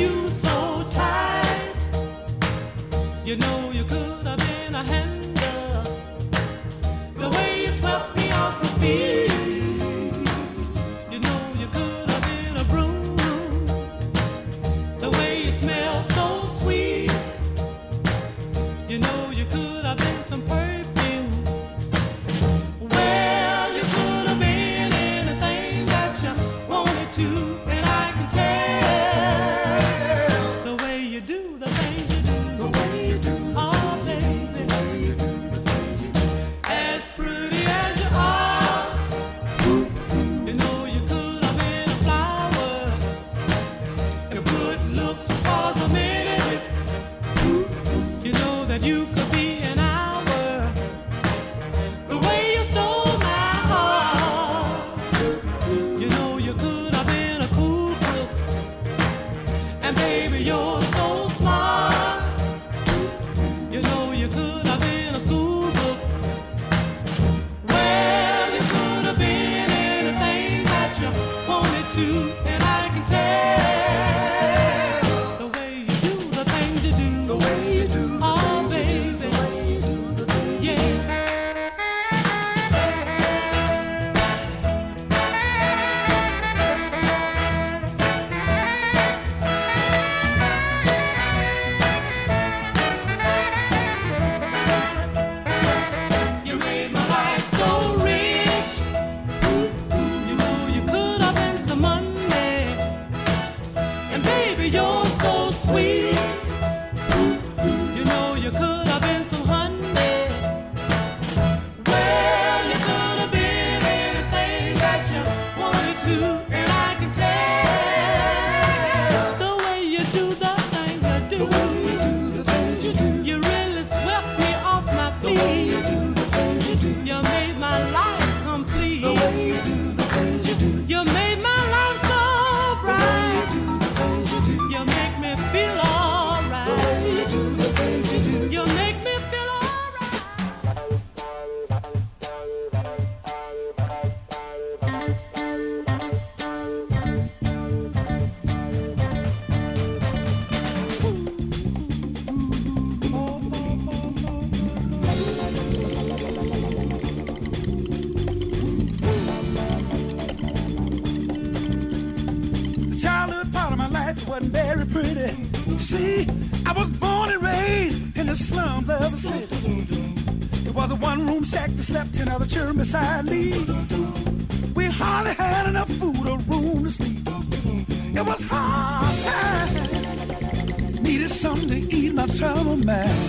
you so tight. You know you could have been a handle. The way you swept me off my feet. You know you could have been a broom. The way you smell so sweet. You know you could have been some perfume. Well, you could have been anything that you wanted to, and I can tell the way you do the things you do. The way you do the things you do. The way you do the things you do. As pretty as you are, you know you could have been a flower. If good looks was a minute, you know that you could be an hour. The way you stole my heart, you know you could have been a cool book. And baby, you're so smart. You know you could have been a school book. Well, you could have been anything that you wanted to, and I can tell the way you do the things you do. The way you do the things you do. The way you do the things you do. You made my life so rich. You know you could have been some money. And baby, you're so sweet. You know you could have been some honey. Well, you could have been anything that you wanted to, and I can tell the way you do the things you do. The way you do the things you do. You really swept me off my feet. The way you do the things you do. You made my life complete. The way you do the things you do. You made my life so bright. The way you do the things you do. You make me feel alright. The way you do the things you do. You make me feel alright. The childhood part of my life wasn't very pretty. See, I was born and raised in the slums of the city. It was a one-room shack that slept 10 other children beside me. We hardly had enough food or room to sleep. It was hard time. Needed something to ease my troubled mind.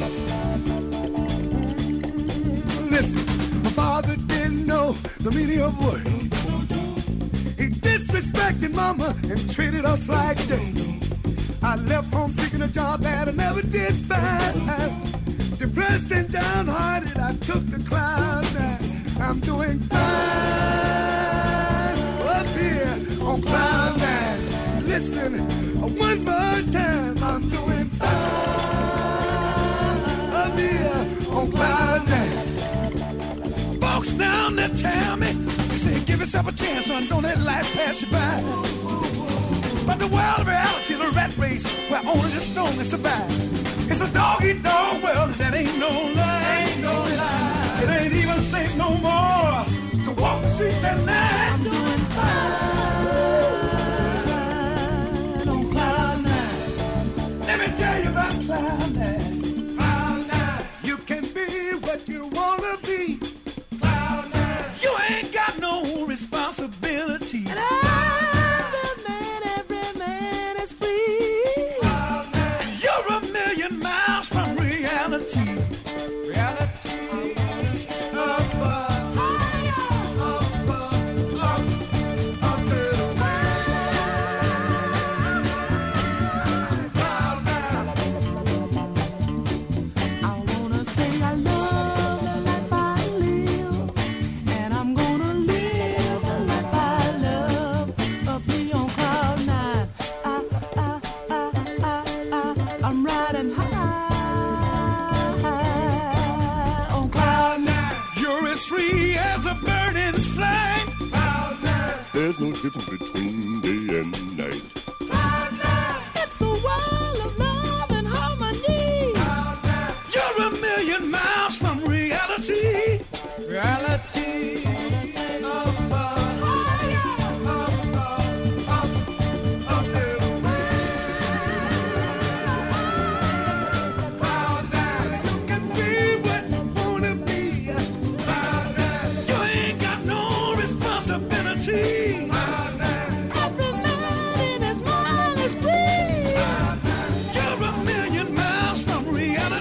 Listen, my father didn't know the meaning of work. He disrespected mama and treated us like dirt. I left home seeking a job that I never did find. Depressed and downhearted, I took the cloud nine. I'm doing fine up here on cloud nine. Listen, one more time, I'm doing fine up here on cloud nine. Folks down there tell me, they say, give yourself a chance, son, don't let life pass you by. But the world of reality is a rat race where only the strongest survive. It's a dog-eat-dog world that ain't no lie. Ain't no lie. It ain't even safe no more to walk the streets at night. I'm doing fine on cloud nine. Let me tell you about Cloud Nine. Cloud nine. You can be what you wanna be. Cloud nine. You ain't got no responsibility. Every man is free. Cloud nine. You're a million miles from reality. Reality. Up, There's no difference between day and night. It's a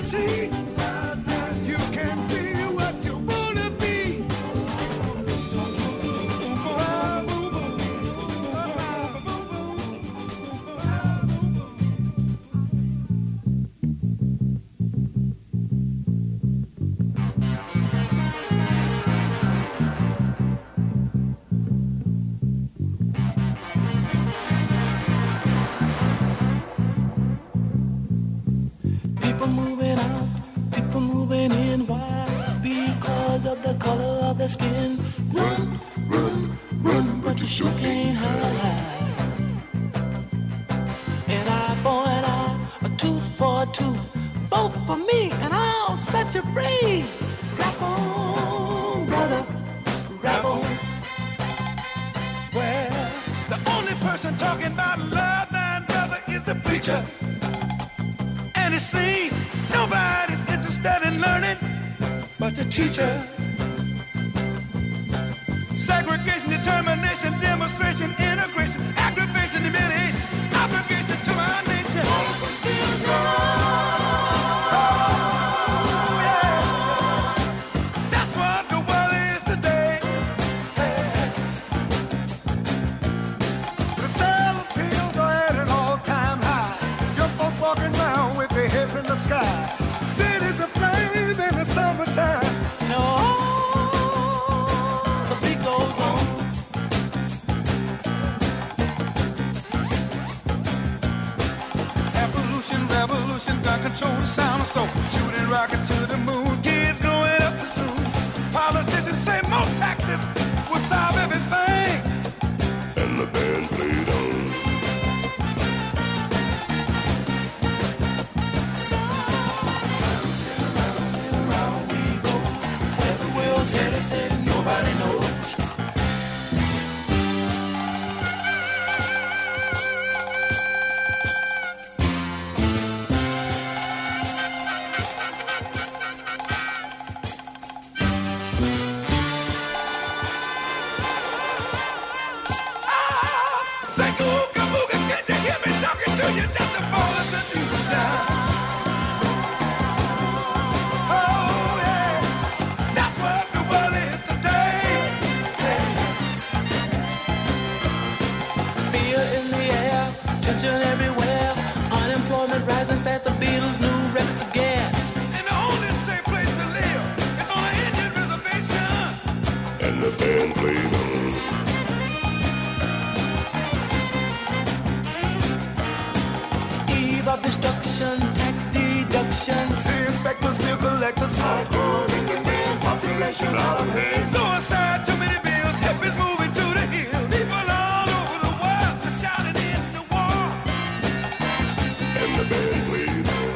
See, you can be what you wanna be. People moving out, people moving in. Why? Because of the color of their skin. Run, run, run, but you sure can't hide. An eye for an eye, a tooth for a tooth. Vote for me and I'll set you free. Rap on, brother, rap on. Well, the only person talking about love and brother is the preacher. And it seems nobody's interested in learning but the teacher. Segregation, determination, demonstration, integration, aggravation, humiliation, obligation to our nation. Oh, yeah. That's what the world is today. The sale of pills are at an all-time high. Young folks walking around with their heads in the sky. Cities aflame in the summertime. No, the beat goes on. Evolution, revolution, gun control the sound of soul. Shooting rockets to the moon, kids growing up too soon. Politicians say more taxes will solve everything. And the band played on. Said nobody knows. Thank you, Ooga Booga. Can't you hear me talking to you? Just the ball of the news now. Oh, yeah. That's what the world is today. Fear in the air, tension everywhere. Unemployment rising fast. The Beatles' new records of gas. And the only safe place to live is on an Indian reservation. And the band played on. Eve of destruction, tax deductions. See inspectors, bill collectors, cycling and population out of hand. Suicide, too many bills, hippies moving to the hill. People all over the world are shouting in the war. And the band played on.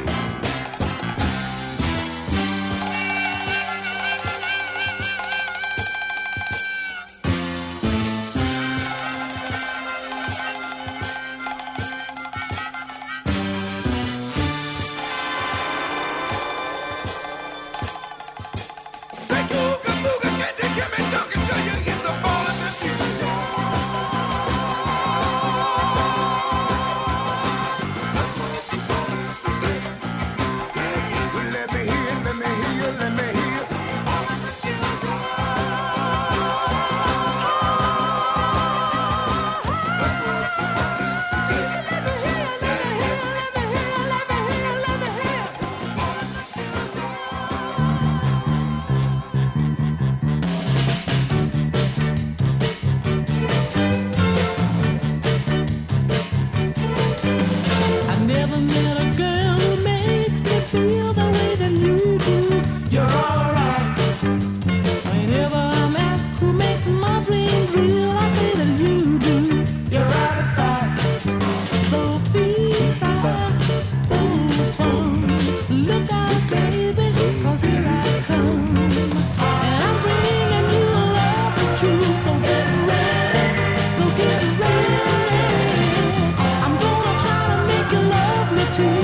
Thank you, Ooga Booga. Can't you hear me talking to you? It's a ball of the future. Well, let me hear, let me hear, let me hear. I never met a girl who makes me feel the way that you do. You're alright. Whenever I'm asked who makes my dreams real, I say that you do. You're out of sight. So FIFA, boom, boom. Look out, baby, 'cause here I come. And I'm bringing you a love that's true. So get ready, so get ready. I'm gonna try to make you love me too.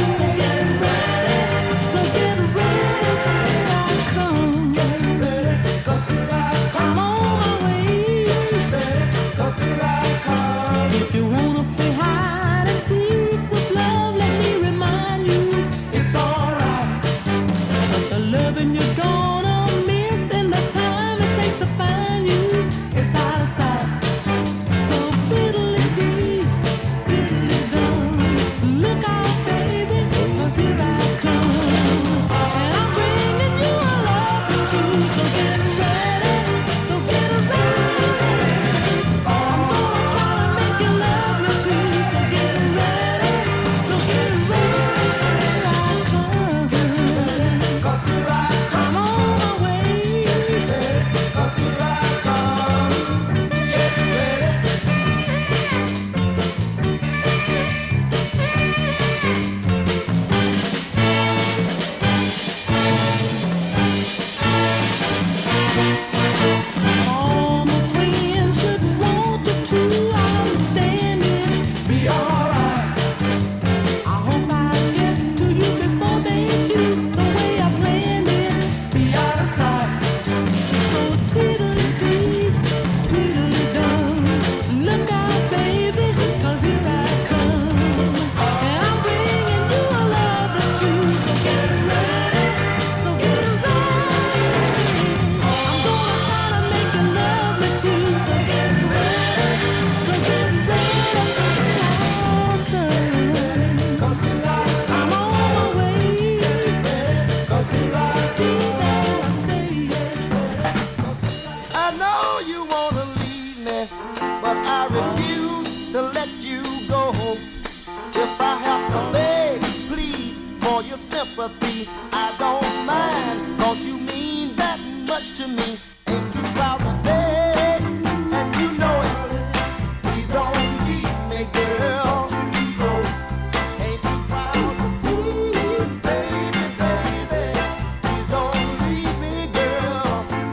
sympathy, I don't mind, 'cause you mean that much to me. Ain't too proud to beg, and you know it. Please don't leave me, girl. Ain't too proud to plead, baby, baby. Please don't leave me, girl.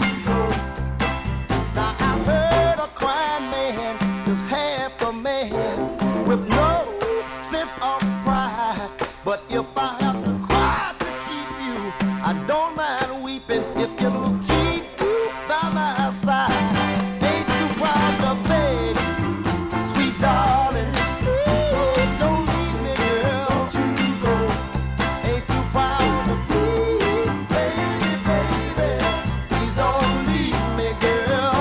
Now I've heard a crying man is half a man with no sense of pride. But if I have to cry to keep you, I don't mind weeping if it'll keep you by my side. Ain't too proud to beg, sweet darling. Please don't leave me, girl. Ain't too proud to plead, baby, baby. Please don't leave me, girl.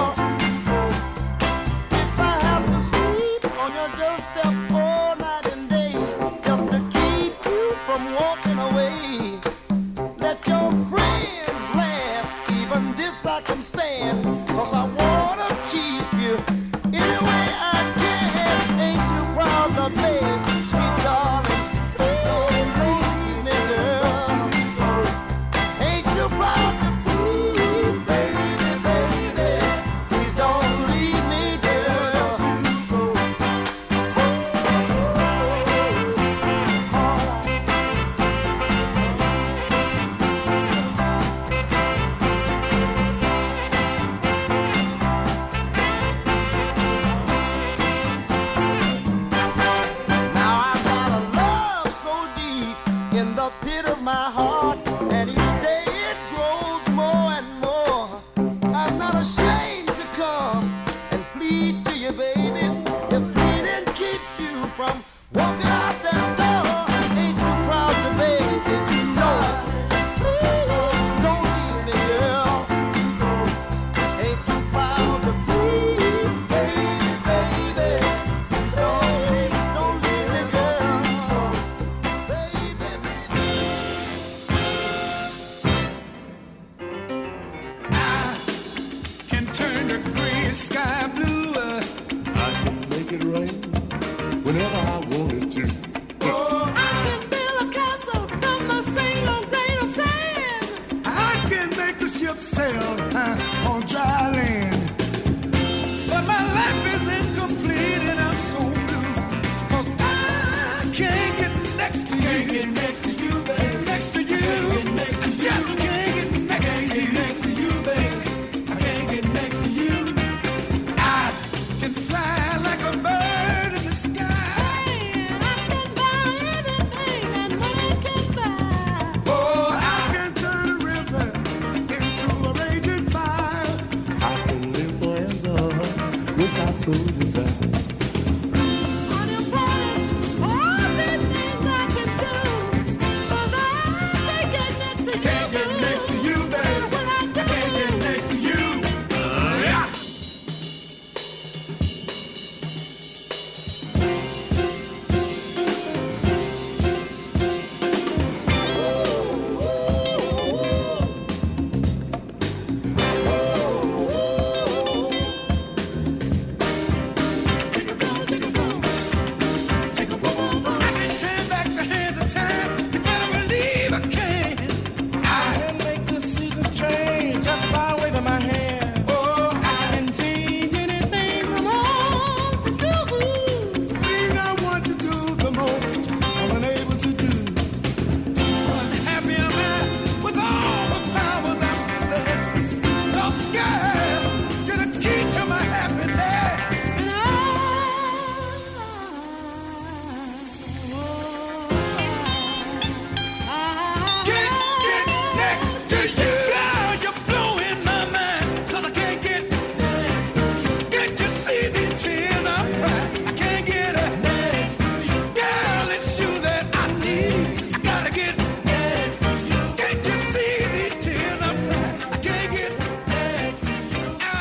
If I have to sleep on your doorstep all night and day, just to keep you from walking away, let your friends laugh, even this I can stand, 'cause I wanna keep you any way I can. Ain't too proud to beg, sweet darling. Please don't leave me, girl. Ain't too proud to plead, baby, baby. Please don't leave me, girl. Now I've got a love so deep in the pit of my heart, and each day it grows more and more. I'm not ashamed to come and plead to you, baby. If pleading keeps you from walking out that door, ain't too proud to beg if you know it. Please don't leave me, girl. Ain't too proud to plead, baby, baby. Please don't leave me, girl. Baby, baby. Can turn the gray sky blue. I can make it rain whenever I wanted to. I can build a castle from a single grain of sand. I can make the ship sail on dry land. But my life is incomplete and I'm so blue, 'cause I can't get next to you. Can't get next to you, baby. Next to you. I just can't get next to you. Next to you, baby. I can't get next to you. I can fly like a bird in the sky. I can buy anything that money can buy. Oh, I can turn a river into a raging fire. I can live forever without so desire. On your promise, all these things I can do, but I can't get next to you. Can't get next to you, baby. What I do. Can't get next to you. Yeah. I can turn back the hands of time. You better believe I can. I can make the seasons change just by waving my hand. Oh, I can change anything from home to do. The thing I want to do the most, I'm unable to do. Unhappy am I with all the powers I possess. Lost girl, you're the key to my happiness. And Can't get next to you. Girl, you're blowing my mind, 'cause I can't get. Can't you see these tears I'm crying? I can't get next to you. Girl, it's you that I need. I gotta get next to you. Can't you see these tears I'm crying? I can't get next to you.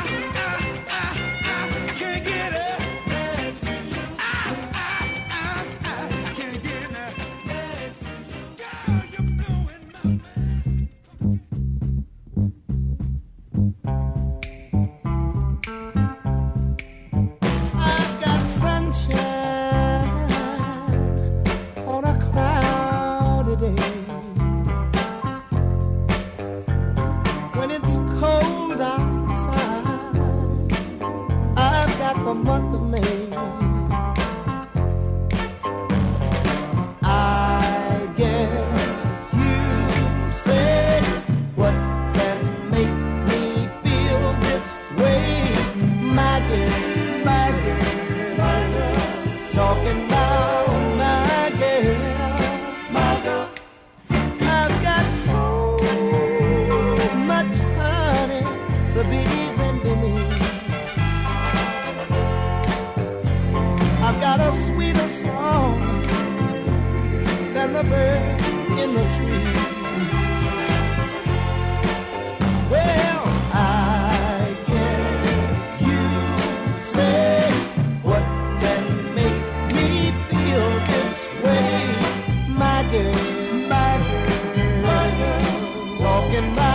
I can't get next to you. I can't get next to you. Girl, you're blowing my mind. I've got sunshine on a cloudy day. and the birds in the trees. Well, I guess you say what can make me feel this way, my girl, talking about